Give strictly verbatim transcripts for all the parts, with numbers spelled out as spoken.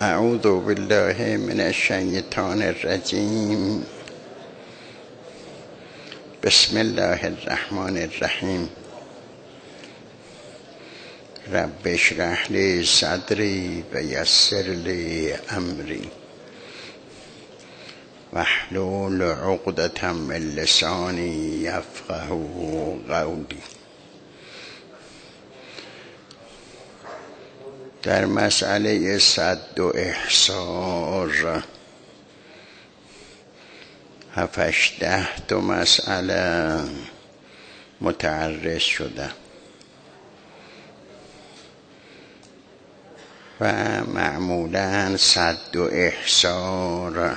اعوذ بالله من الشیطان الرجیم. بسم الله الرحمن الرحیم. رب اشرح لی صدری و یسر لی امری واحلل عقدة من لسانی یفقهوا قولی. در مسئله صد و احصار هفتش ده تا مسئله متعرض شده و معمولاً صد و احصار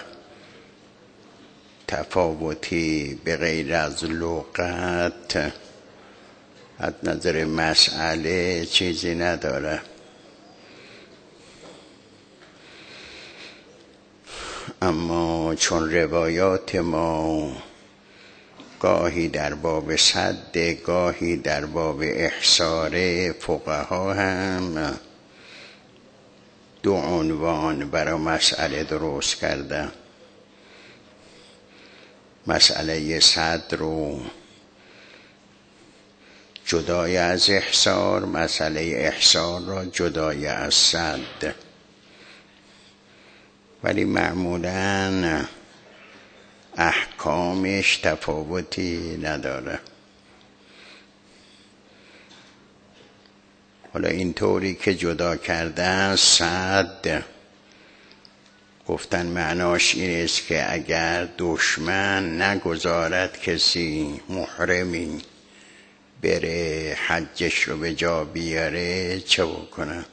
تفاوتی به غیر از لغت از نظر مسئله چیزی نداره، اما چون روایات ما گاهی در باب صد، گاهی در باب احصار، فقها هم دو عنوان برای مسئله درست کرده. مسئله صد رو جدای از احصار، مسئله احصار را جدای از صد، ولی معمولاً احکامش تفاوتی نداره. حالا اینطوری که جدا کردن صد، گفتن معناش این است که اگر دشمن نگذارد کسی محرمی بره حجش رو به جا بیاره چه بکنه؟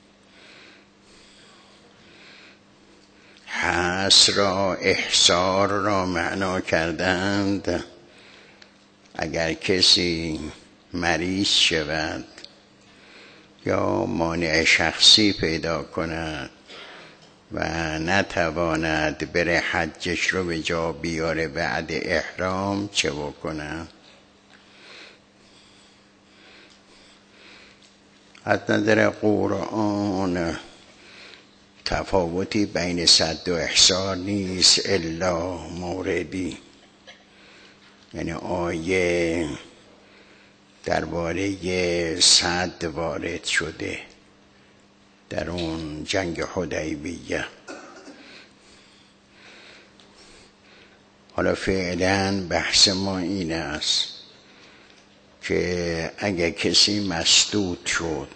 حصر را، احصار را معنا کردند اگر کسی مریض شود یا مانع شخصی پیدا کند و نتواند بره حجش رو به جا بیاره بعد احرام چه بکنه؟ از نظر قرآن تفاوتی بین صد و احصار نیست الا موردی، یعنی آیه درباره صد وارد شده در اون جنگ حدیبیه. حالا فعلا بحث ما این است که اگه کسی مسدود شد،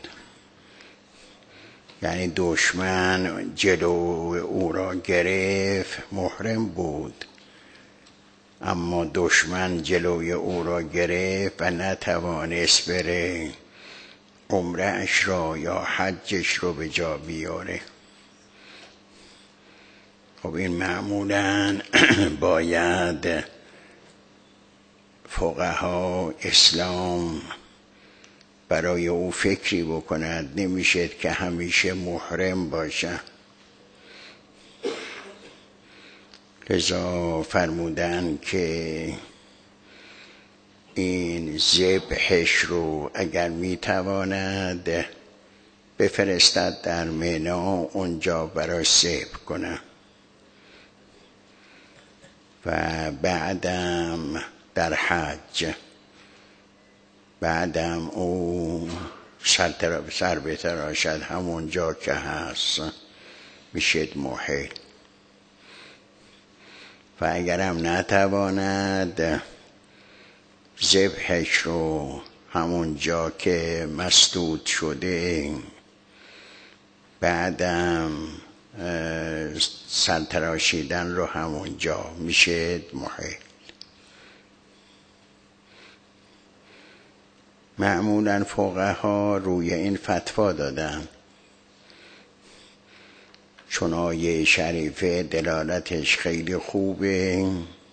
یعنی دشمن جلو او را گرفت، محرم بود اما دشمن جلوی او را گرفت و نتوانست بره عمرهش را یا حجش رو به جا بیاره، خب این معمولاً باید فقها اسلام برای او فکری بکند، نمیشه که همیشه محرم باشه. لذا فرمودن که این ذبحش رو اگر میتواند بفرستد در منی، اونجا برای ذبح کنه و بعدم در حج، بعدم او سر, سر بتراشد همونجا که هست میشد محل. و اگرم نتواند ذبحش رو همونجا که مسدود شده، بعدم سر تراشیدن رو همونجا میشد محل. معمولاً فقها روی این فتوا دادن، چون آیه شریفه دلالتش خیلی خوبه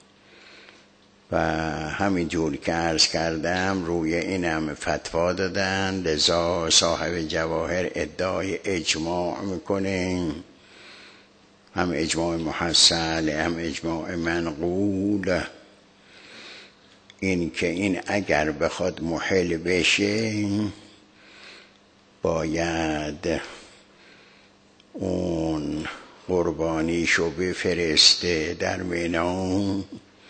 و همین جور که عرض کردم روی اینم فتوا دادن. لذا صاحب جواهر ادعای اجماع میکنه، هم اجماع محصل هم اجماع منقول، این که این اگر بخواد محل بشه باید اون همون قربانیشو بفرسته در مینا،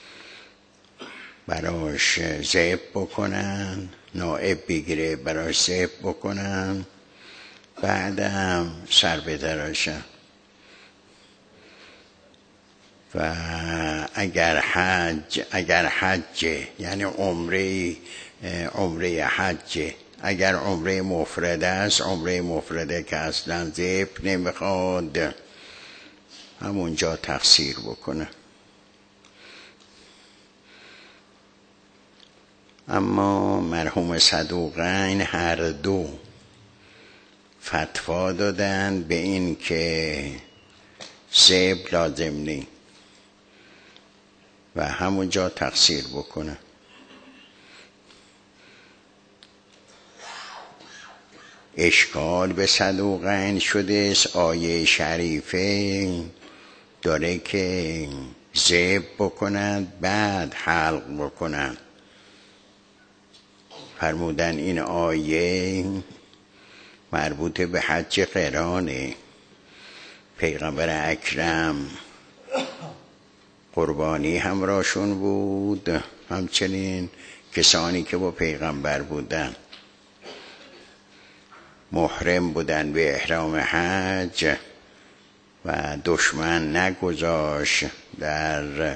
براش ذبح بکنن، نائب بگیره براش ذبح بکنن، بعدم سر بدراشن. و اگر حج اگر حج یعنی عمره عمره حج، اگر عمره مفرده است، عمره مفرده که اصلا ذبح نمیخواد، همونجا تقصیر بکنه. اما مرحوم صدوقین هر دو فتوا دادن به این که ذبح لازم نی و همونجا تقصیر بکنه. اشکال به صدوقین شده است، آیه شریفه داره که ذبح بکنند بعد حلق بکنند. فرمودن این آیه مربوط به حج قرانه. پیغمبر اکرم قربانی همراهشون بود، همچنین کسانی که با پیغمبر بودن محرم بودن به احرام حج و دشمن نگذاشت. در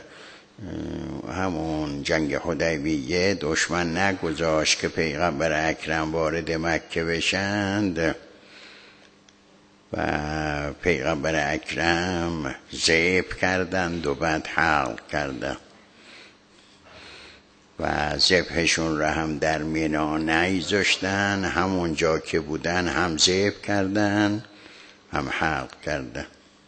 همون جنگ حدیبیه دشمن نگذاشت که پیغمبر اکرم وارد مکه بشند و پیغمبر اکرم ذبح کردند و بعد حلق کردند و ذبحشون را هم در مینا نیذاشتن، همونجا که بودن هم ذبح کردن هم حلق کردن.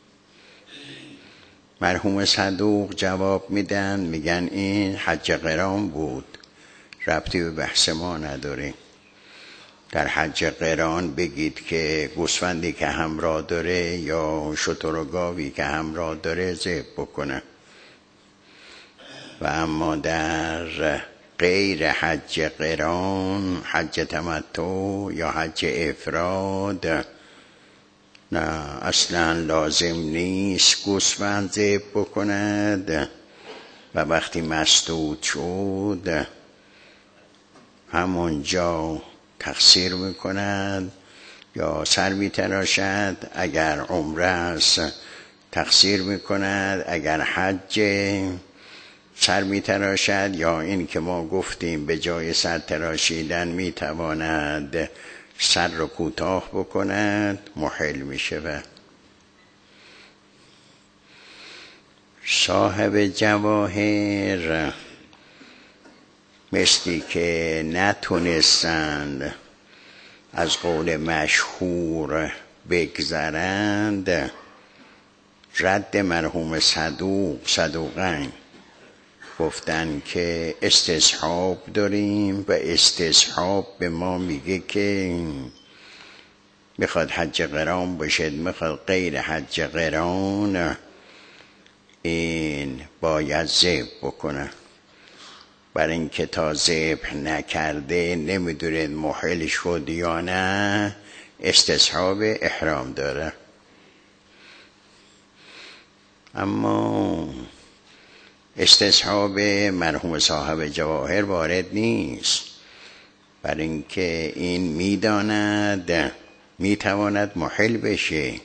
مرحوم صدوق جواب میدن، میگن این حج قران بود، ربطی به بحث ما نداره. در حج قران بگید که گوسفندی که همراه داره یا شتر و گاوی که همراه داره ذبح بکنه. و اما در غیر حج قران، حج تمتع یا حج افراد، نه اصلا لازم نیست گوسفند ذبح بکند و وقتی مسدود شد همونجا تقصیر میکند یا سر میتراشد. اگر عمره است تقصیر میکند، اگر حج سر میتراشد، یا این که ما گفتیم به جای سر تراشیدن میتواند سر رو کوتاه بکند، محل میشود. صاحب جواهر مثلی که نتونستند از قول مشهور بگذرند، رد مرحوم صدوق صدوقین گفتن که استصحاب داریم و استصحاب به ما میگه که میخواد حج قران باشد، میخواد غیر حج قران، این باید ذبح بکنه. برای اینکه تا ذبح نکرده نمیدونید محل شد یا نه، استصحاب احرام داره. اما استصحاب مرحوم صاحب جواهر وارد نیست، برای اینکه این میداند میتواند محل بشه.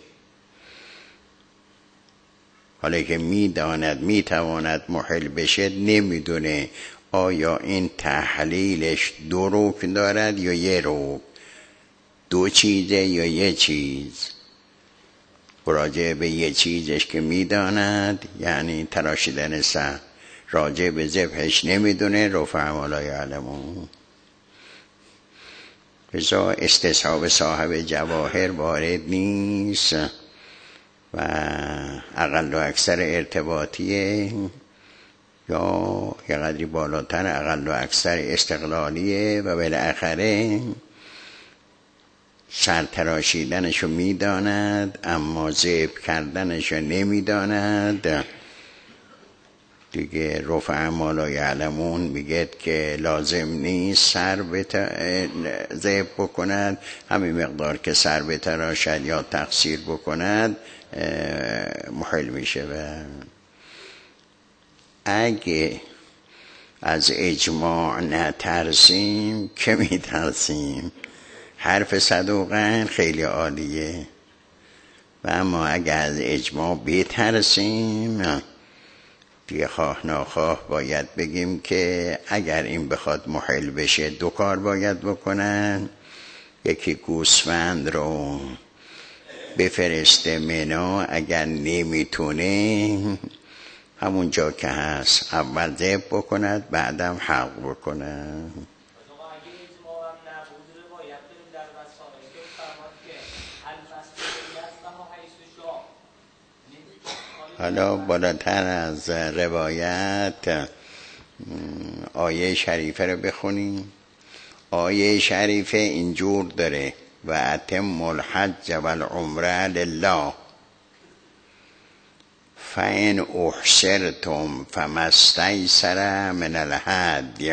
حالا که میداند میتواند محل بشه، نمیدونه آیا این تحلیلش دو رکن دارد یا یه رکن، دو چیزه یا یه چیز. راجع به یه چیزش که میداند، یعنی تراشیدن سر، راجع به ذبحش نمیدونه، رفعهم لا یعلمون. بذار استصحاب صاحب جواهر وارد نیست و اقل و اکثر ارتباطیه، یا یه قدری بالاتر اقل و اکثر استقلالیه و بالاخره سر تراشیدنشو میداند اما ذبح کردنشو نمیداند. دیگه رفع ما لا یعلمون میگه که لازم نیست سر ذبح بکند، همین مقدار که سر بتراشد یا تقصیر بکند محل میشه. و اگه از اجماع نترسیم که میترسیم؟ حرف صدوقن خیلی عالیه، و اما اگه از اجماع بترسیم دیگه خواه ناخواه باید بگیم که اگر این بخواد محل بشه دو کار باید بکنن. یکی گوسفند رو بفرسته منا، اگر نمیتونه همون جا که هست اول ذبح بکند بعدم حلق بکند. حالا بالاتر از روایت آیه شریفه رو بخونیم. آیه شریفه اینجور داره: و اتم الحج و العمره لله فإن احصرتم فما استیسر من الهدی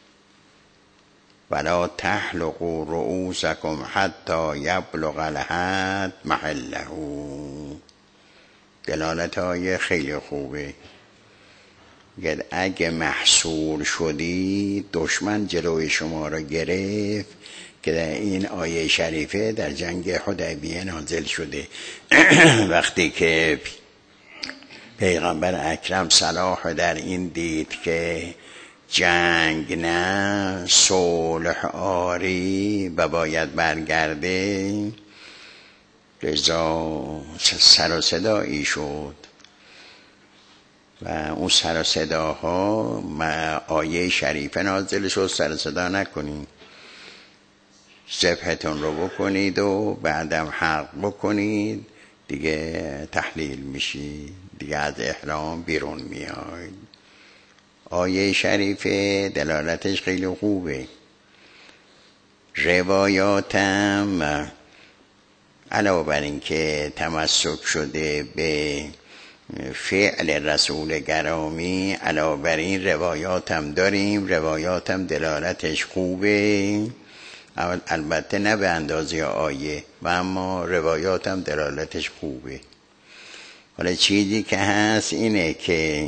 ولا تحلقوا رؤوسکم حتی یبلغ الهدی محله. دلالت آیه خیلی خوبه. اگه محصور شدی، دشمن جلوی شما را گرفت، که در این آیه شریفه در جنگ حدیبیه نازل شده. وقتی که پیغمبر اکرم صلاح در این دید که جنگ نه صلح آری و باید برگرده، رضا سر و صدایی شد و اون سر و صداها آیه شریفه نازل شد: سر و صدا نکنید، ذبحتون رو بکنید و بعدم حلق بکنید، دیگه تحلیل میشید، دیگه از احرام بیرون میاید. آیه شریفه دلالتش خیلی خوبه. روایاتم علاوه بر این که تمسک شده به فعل رسول گرامی، علاوه بر این روایاتم داریم. روایاتم دلالتش خوبه، البته نه به اندازه آیه، و اما روایاتم دلالتش خوبه. حالا چیزی که هست اینه که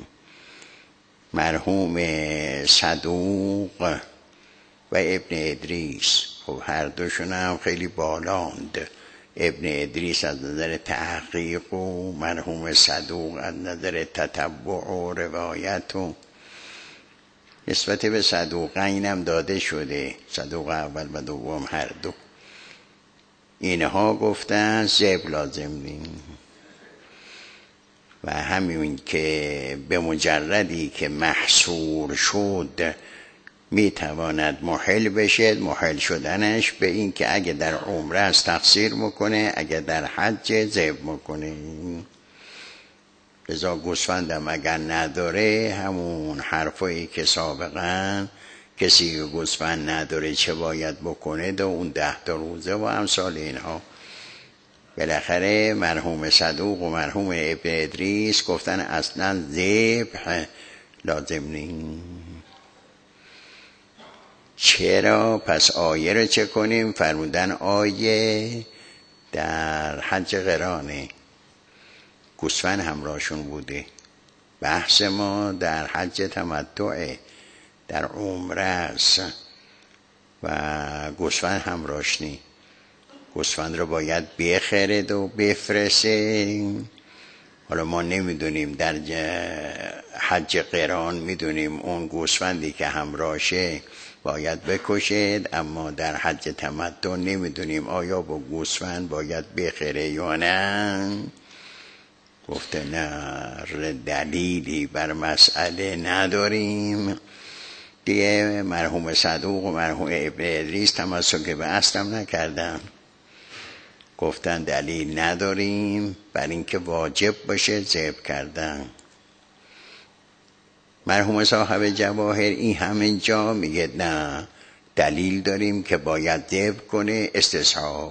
مرحوم صدوق و ابن ادریس، خب هر دوشون هم خیلی بالاند. ابن ادریس از نظر تحقیق و مرحوم صدوق از نظر تتبع و روایت. و نسبت به صدوق اینم داده شده، صدوق اول و دوم هر دو، اینها گفتن ذبح لازم نیست. و همین که به مجردی که محصور شد میتواند محل بشه، محل شدنش به این که اگه در عمره از تقصیر میکنه، اگه در حج ذبح میکنه. لذا گوسفندم اگر نداره، همون حرفایی که سابقا کسی که گوسفند نداره چه باید بکنه، دو اون ده تا روزه و امثال اینها. بالاخره مرحوم صدوق و مرحوم ابن ادریس گفتن اصلا ذبح لازم نیست. چرا؟ پس آیه رو چه کنیم؟ فرمودن آیه در حج قرانه، گوسفند همراهشون بوده. بحث ما در حج تمتعه، در عمره است و گوسفند همراهش نی. گوسفند رو باید بخرد و بفرسه. حالا ما نمیدونیم در حج قران، میدونیم اون گوسفندی که همراهشه باید بکشید، اما در حج تمتع نمیدونیم آیا با گوسفند باید بخره یا نه. گفته نه، دلیلی بر مسئله نداریم. دیگه مرحوم صدوق و مرحوم ابن ادریس تمسک به اصلم نکردن، گفتن دلیل نداریم بر اینکه واجب باشه ذبح کردن. مرحوم صاحب جواهر این همین جا میگه نه، دلیل داریم که باید ذبح کنه، استصحاب.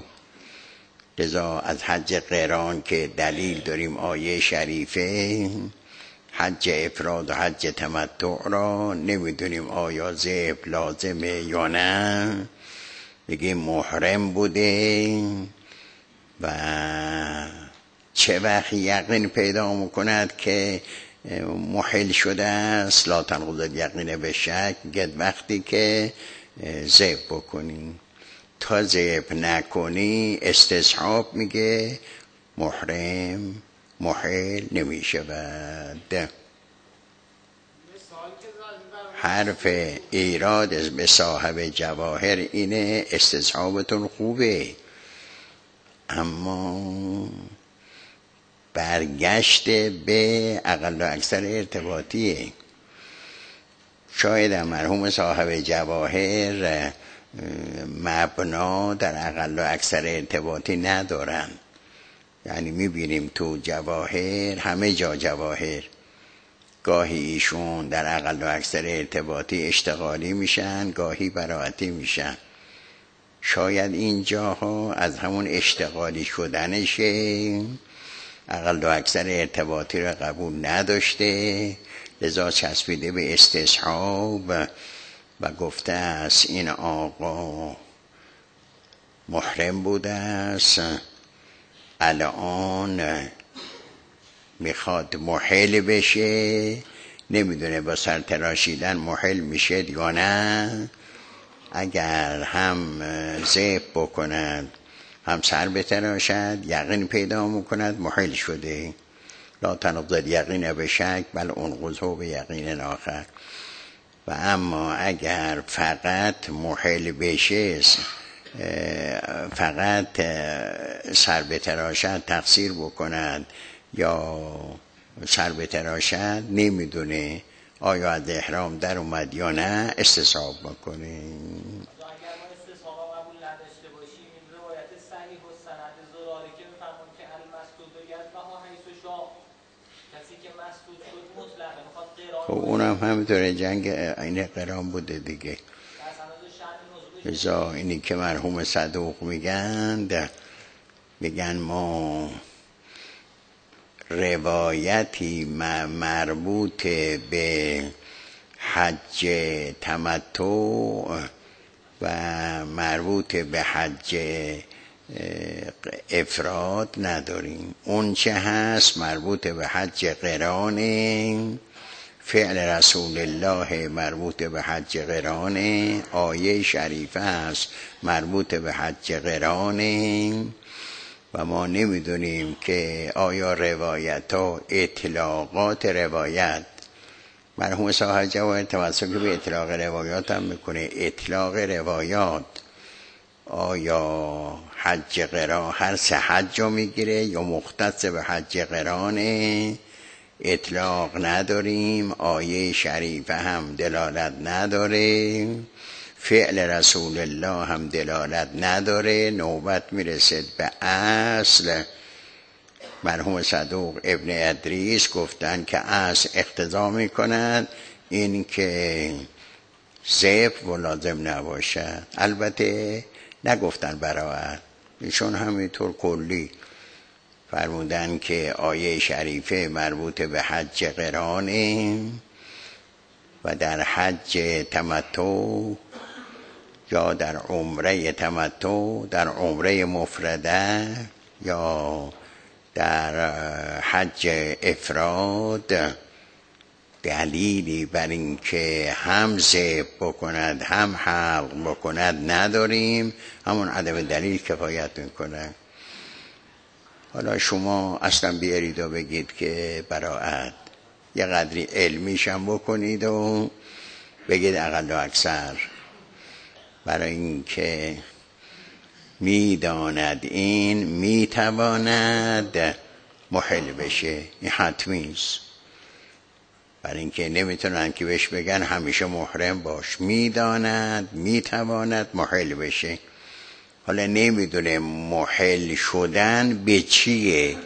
لذا از حج قران که دلیل داریم آیه شریفه، حج افراد و حج تمتع را نمیدونیم آیا ذبح لازمه یا نه، بگیم محرم بوده و چه وقت یقین پیدا میکند که محل شده است. لا تنقض الیقین به شک، میگه وقتی که ذبح بکنی. تا ذبح نکنی استصحاب میگه محرم محل نمیشود. حرف ایراد به صاحب جواهر اینه استصحابتون خوبه، اما برگشت به اقل و اکثر ارتباطیه. شاید مرحوم صاحب جواهر مبنا در اقل و اکثر ارتباطی ندارن. یعنی میبینیم تو جواهر، همه جا جواهر، گاهی ایشون در اقل و اکثر ارتباطی اشتغالی میشن، گاهی براعتی میشن. شاید این جاها از همون اشتغالی شدنشه، اقل و اکثر ارتباطی رو قبول نداشته، لذا چسبیده به استصحاب و گفته است این آقا محرم بوده است، الان میخواد محل بشه، نمیدونه با سر تراشیدن محل میشه یا نه. اگر هم ذبح بکند هم سر بتراشد یقین پیدا میکند محل شده. لا تنقض الیقین به شک بل انقضه به یقین آخر. و اما اگر فقط محل بشه، فقط سر بتراشد تقصیر بکند یا سر بتراشد، نمیدونه آیا از احرام در اومد یا نه، استصحاب بکنه. خب اونم همینطوره، جنگ این قرام بوده دیگه. ازا اینی که مرحوم صدوق میگن میگن ما روایتی مربوط به حج تمتع و مربوط به حج افراد نداریم. اون چه هست مربوط به حج قرانه، فعل رسول الله مربوط به حج قرانه، آیه شریفه است مربوط به حج قرانه و ما نمیدونیم که آیا روایت ها اطلاقات روایت، مرحوم صاحب جواهر توسط به اطلاق روایات هم میکنه، اطلاق روایات آیا حج قران هر سه حج رو میگیره یا مختص به حج قرانه؟ اطلاق نداریم، آیه شریفه هم دلالت نداره، فعل رسول الله هم دلالت نداره. نوبت میرسد به اصل. مرحوم صدوق ابن ادریس گفتن که اصل اقتضا میکند این که ذبح و لازم نباشد. البته نگفتن براعت، ایشون همینطور کلی فرمودن که آیه شریفه مربوط به حج قرانه و در حج تمتع یا در عمره تمتع، در عمره مفرده یا در حج افراد دلیلی بر این که هم ذبح بکند هم حلق بکند نداریم. همون عدم دلیل کفایت میکنه. حالا شما اصلا بیارید و بگید که براعت، یه قدری علمیشم بکنید و بگید اقل و اکثر، برای اینکه میداند این میتواند محل بشه، این حتمیست. برای اینکه نمیتونن که بهش بگن همیشه محرم باش، میداند میتواند محل بشه. حالا نمیدونه محل شدن به چیه.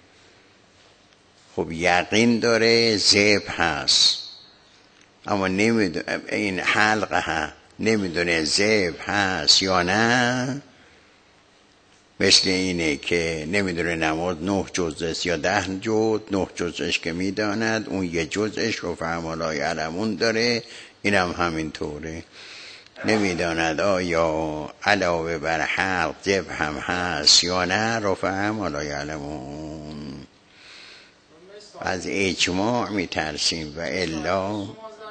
خب یقین داره ذبح هست، اما نمیدونه این حلقه ها، نمیدونه ذبح هست یا نه. مثل اینه که نمیدونه نماز نه جزء است یا ده جزء، نه جزءش که میداند اون یه جزءش رو فهم لا یعلمون داره، اینم هم همینطوره. نمیداند آیا علاوه بر حلق جبه هم هست یا نه، رو فهم لا یعلمون. از اجماع میترسیم و الا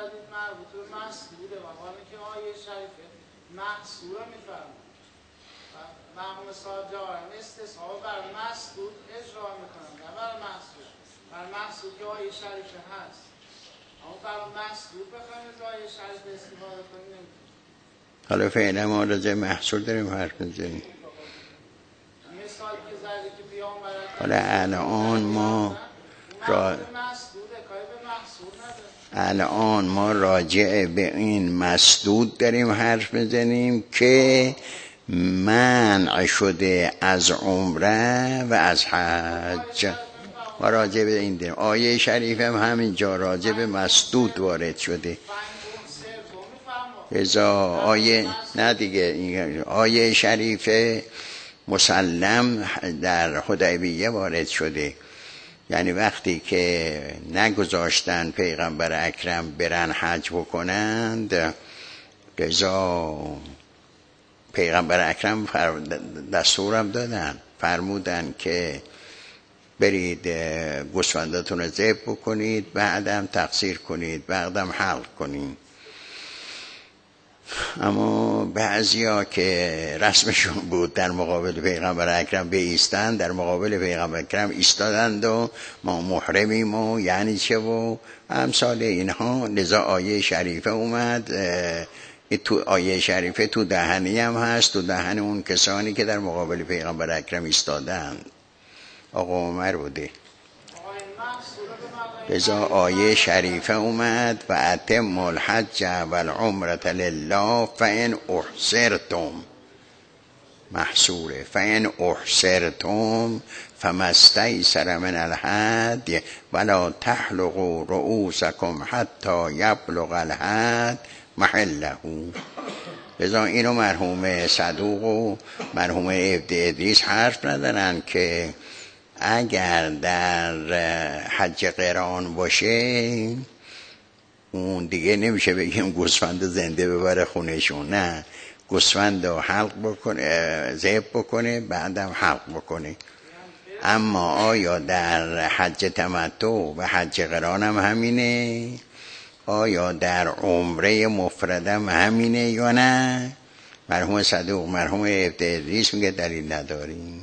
مرحوم صاحب جوارم استصحاب بر مسعود اجرا میکنم نه بر محسود. بر محسود که آیه شریفه هست، اما بر مسعود بخوایم از آیه شریفه استفاده کنیم نمیتونیم. حالا فعلا ما راجع محسود داریم حرف میزنیم. مثال که زدی که پیامبر حالا الان ما را... الان ما راجع به این مسدود داریم حرف میزنیم که منع شده از عمره و از حج. ما راجع به این داریم. آیه شریف هم همینجا راجع به مسدود وارد شده. ازا آیه نه دیگه، آیه شریف مسلم در حدیبیه وارد شده، یعنی وقتی که نگذاشتن پیغمبر اکرم برن حج بکنند، رضا پیغمبر اکرم دستورم دادن، فرمودن که برید گوسفنداتون رو ذبح بکنید، بعدم تقصیر کنید، بعدم حلق کنید. اما بعضیا که رسمشون بود در مقابل پیغمبر اکرم بایستن، در مقابل پیغمبر اکرم ایستادند و ما محرمیم و یعنی چه و امثال اینها. لذا آیه شریفه اومد، تو آیه شریفه تو دهنی هم هست، تو دهن اون کسانی که در مقابل پیغمبر اکرم ایستادند. آقا عمر بوده. لذا آیه شریفه اومد و اتم الحج والعمرة لله فان احصرتم، محصوره، فان احصرتم فما استیسر من الهدی ولا تحلقوا رؤوسکم حتی یبلغ الهدی محله. لذا اینو مرحوم صدوق و مرحوم ابن ادریس حرف ندارن که اگر در حج قران باشه اون دیگه نمیشه بگیم گوسفند زنده ببره خونهشون، نه، گوسفند رو حلق بکنه، ذبح بکنه، بعدم حلق بکنه. اما آیا در حج تمتع و حج قران هم همینه؟ آیا در عمره مفردم همینه یا نه؟ مرحوم صدوق مرحوم ابن ادریس میگه دلیل نداریم.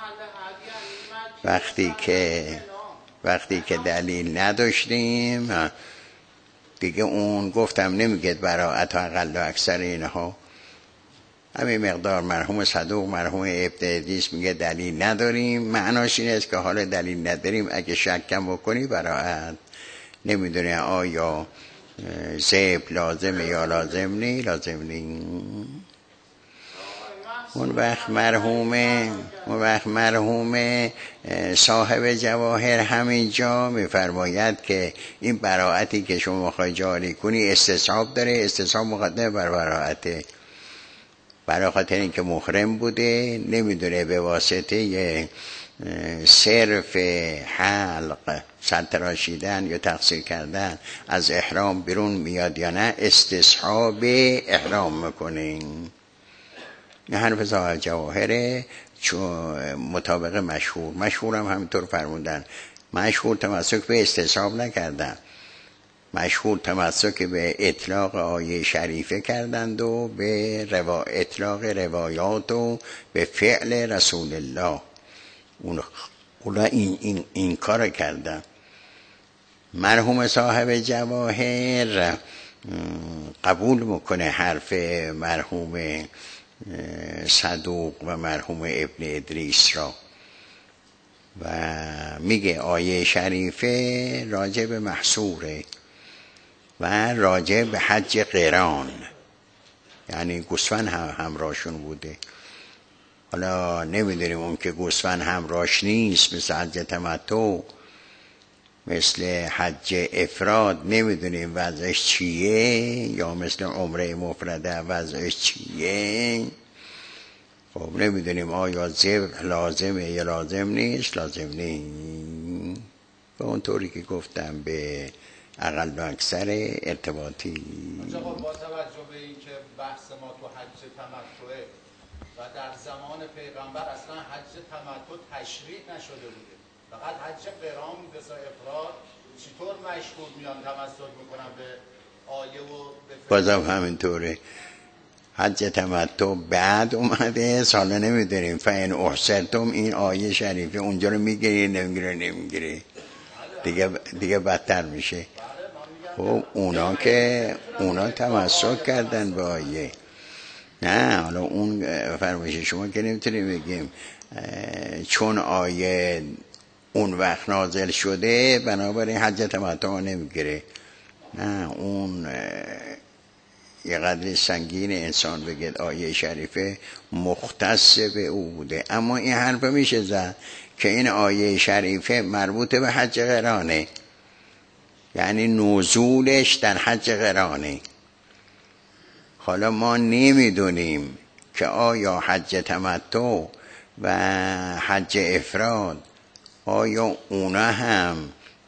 وقتی که وقتی که دلیل نداشتیم دیگه اون گفتم نمیگه براءت اقل و اکثر اینها همین مقدار. مرحوم صدوق مرحوم ابن ادریس میگه دلیل نداریم، معناش این است که حالا دلیل نداریم، اگه شکم بکنی براءت. نمیدونه آیا ذبح لازمه یا لازم نی، لازم نی. اون وقت مرحوم اون وقت مرحوم صاحب جواهر همینجا میفرماید که این براءتی که شما خواهی جاری کنی استصحاب داره، استصحاب مقدمه بر براءته. برای خاطر اینکه محرم بوده، نمیدونه به واسطه صرف حلق، سر تراشیدن یا تقصیر کردن از احرام بیرون میاد یا نه، استصحاب احرام میکنین. این حرف صاحب جواهره، چون مطابق مشهور مشهور هم همینطور فرمودن. مشهور تمسک به استصحاب نکردن، مشهور تمسک به اطلاق آیه شریفه کردند و به روا... اطلاق روایات و به فعل رسول الله. اون اونا این, این, این کار کردن. مرحوم صاحب جواهر قبول میکنه حرف مرحوم صدوق و مرحوم ابن ادریس را و میگه آیه شریفه راجع به محصوره و راجع به حج قران، یعنی گوسفند هم همراهشون بوده. حالا نمیدونیم اون که گوسفند همراهش نیست، مثل حج تمتع، مثل حج افراد، نمیدونیم وضعش چیه، یا مثل عمره مفرده وضعش چیه. خب نمیدونیم آیا ذبح لازمه یا لازم نیست. لازم نیست به اون طوری که گفتم به اقل و اکثر ارتباطی. آقا با توجه به این که بحث ما تو حج تمتعه و در زمان پیغمبر اصلا حج تمتع تشریع نشده بوده، فقط حج قران به افراد، چطور مشهور میان تمسک میکنن به آیه و به بازم همینطوره. حج تمتع بعد اومده، سالا نمیدونیم فین احسرتم این آیه شریفه اونجا رو میگیری نمیگیره نمیگیره دیگه دیگه بدتر میشه. خب اونا که اونا تمسک کردن به آیه، نه حالا اون فرمایش شما که نمیتونیم بگیم چون آیه اون وقت نازل شده بنابراین حج تمتع نمیگیره. نه اون یه قدر سنگین انسان بگید آیه شریفه مختص به او بوده. اما این حرف میشه زد که این آیه شریفه مربوط به حج قرانه، یعنی نزولش در حج قرانه. حالا ما نمیدونیم که آیا حج تمتع و حج افراد آیا اونا هم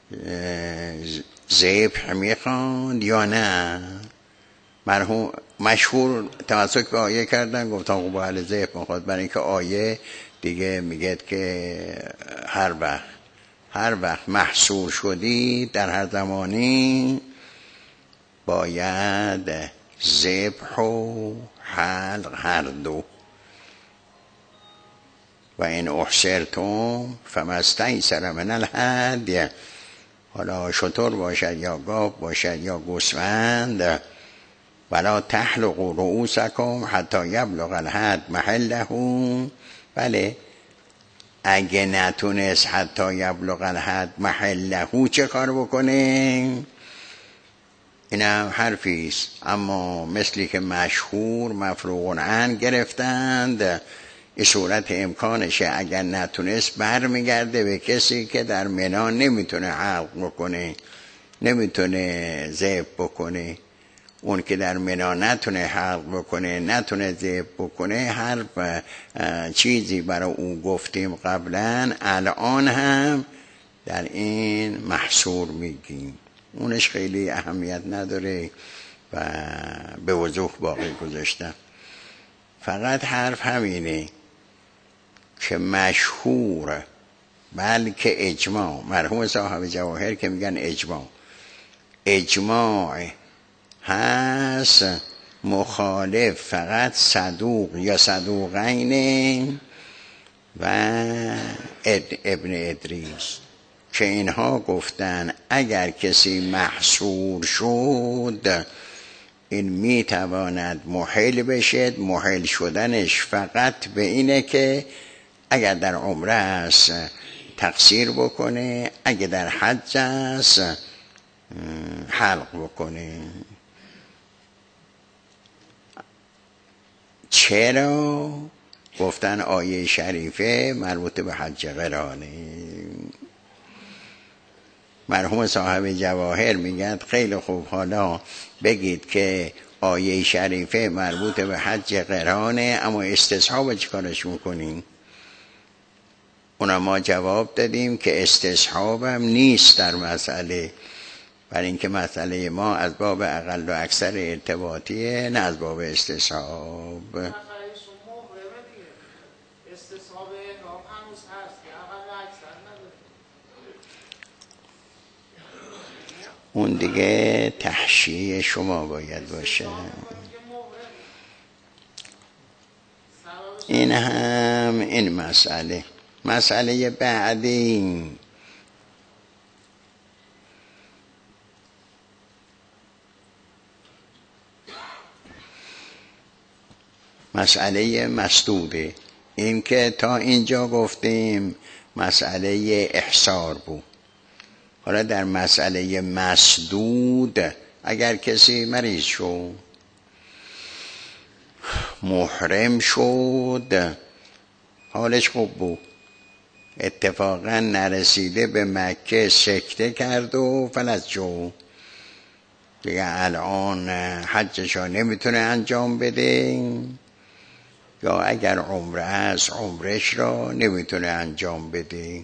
ذبح میخواند یا نه. مرحوم مشهور تمسک به آیه کردن، گفتن خب اهل ذبح میخواد، برای اینکه آیه دیگه میگه که هر وقت هر وقت محصور شدی در هر زمانی باید ذبح و حلق هر دو. و این احصرتم فما استیسر من الهدی، حالا شتر باشد یا گاو باشد یا گوسفند. ولا تحلقوا رؤوسکم حتی یبلغ الهدی محله. بله اگه نتونست حتی یبلغ الهدی محله چه کار بکنه؟ اینم حرفیست، اما مثلی که مشهور مفروغ عنه گرفتند، این صورت امکانشه. اگر نتونست برمیگرده به کسی که در منی نمیتونه حلق بکنه، نمیتونه ذبح بکنه. اون که در منی نتونه حلق بکنه، نتونه ذبح بکنه، هر چیزی برای او گفتیم قبلا الان هم در این محصور میگیم. اونش خیلی اهمیت نداره و به وضوح باقی گذاشتم. فقط حرف همینه که مشهور بلکه اجماع، مرحوم صاحب جواهر که میگن اجماع اجماع هست مخالف فقط صدوق یا صدوقین و ابن ادریس که اینها گفتن اگر کسی محصور شد این میتواند محل بشد. محل شدنش فقط به اینه که اگر در عمره است تقصیر بکنه، اگر در حج است حلق بکنه. چرا؟ گفتن آیه شریفه مربوط به حج قرانه. مرحوم صاحب جواهر میگن خیلی خوب، حالا بگید که آیه شریفه مربوط به حج قرانه اما استصحاب چیکارش میکنیم؟ اونا ما جواب دادیم که استصحابم نیست در مسئله، برای اینکه مسئله ما از باب اقل و اکثر ارتباطیه نه از باب استصحاب. اون دیگه تحشیه شما باید باشه. این هم این مسئله. مسئله بعدی مسئله مسدوده. این که تا اینجا گفتیم مسئله احصار بود. حالا در مسئله مسدود اگر کسی مریض شد، محرم شد، حالش خوب بود، اتفاقا نرسیده به مکه سکته کرد و فلج شد، دیگه الان حجشا نمیتونه انجام بده، یا اگر عمره است عمرش را نمیتونه انجام بده.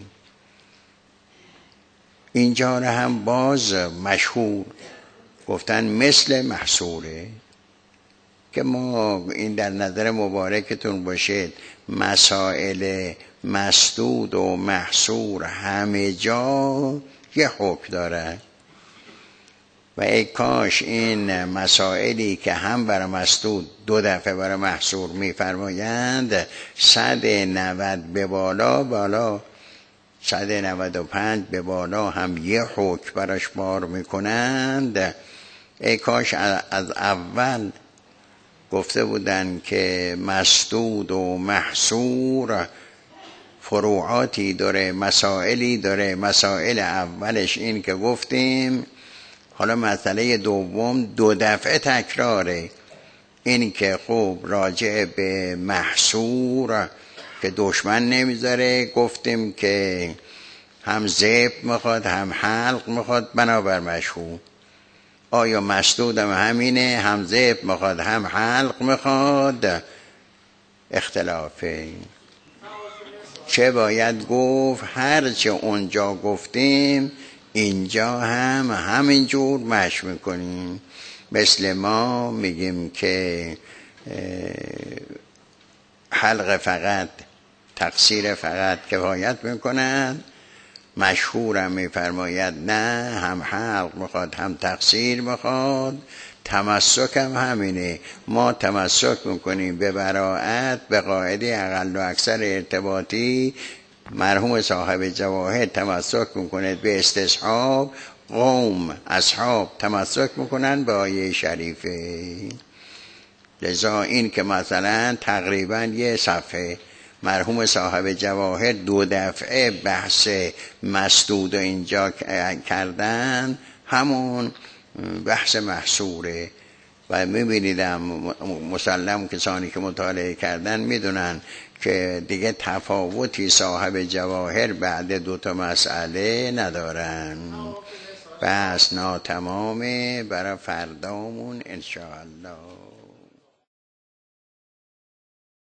اینجا را هم باز مشهور گفتن مثل محصوره که ما این در نظر مبارکتون باشید مسائل مسدود و محصور همه جا یه حکم داره و ای کاش این مسائلی که هم برای مسدود دو دفعه برای محصور میفرمایند صد نود به بالا بالا صد نود و پنج به بالا هم یه حکم براش بار میکنند. ای کاش از اول گفته بودن که مسدود و محصور فروعاتی داره، مسائلی داره. مسائل اولش این که گفتیم، حالا مسئله دوم دو دفعه تکراره، این که خوب راجع به محصور که دشمن نمیذاره، گفتیم که هم ذبح میخواد هم حلق میخواد بنابر مشهور. آیا مسدود هم همینه، هم ذبح میخواد هم حلق میخواد؟ اختلافه. چه باید گفت؟ هرچه اونجا گفتیم اینجا هم همینجور مشی میکنیم. مثل ما میگیم که حلق فقط تقصیر فقط کفایت میکنن، مشهورم میفرماید نه، هم حلق میخواد هم تقصیر میخواد. تمسک هم همینه، ما تمسک میکنیم به براءت به قاعده اقل و اکثر ارتباطی. مرحوم صاحب جواهر تمسک میکنه به استصحاب، قوم اصحاب تمسک میکنن به آیه شریفه. لذا این که مثلا تقریبا یه صفحه مرحوم صاحب جواهر دو دفعه بحث مسدود اینجا کردن، همون بحث محصوره. و میبینیدم مسلم کسانی که مطالعه کردن میدونن که دیگه تفاوتی صاحب جواهر بعد دوتا مسئله ندارن. بس ناتمامه، برای فردامون انشاءالله.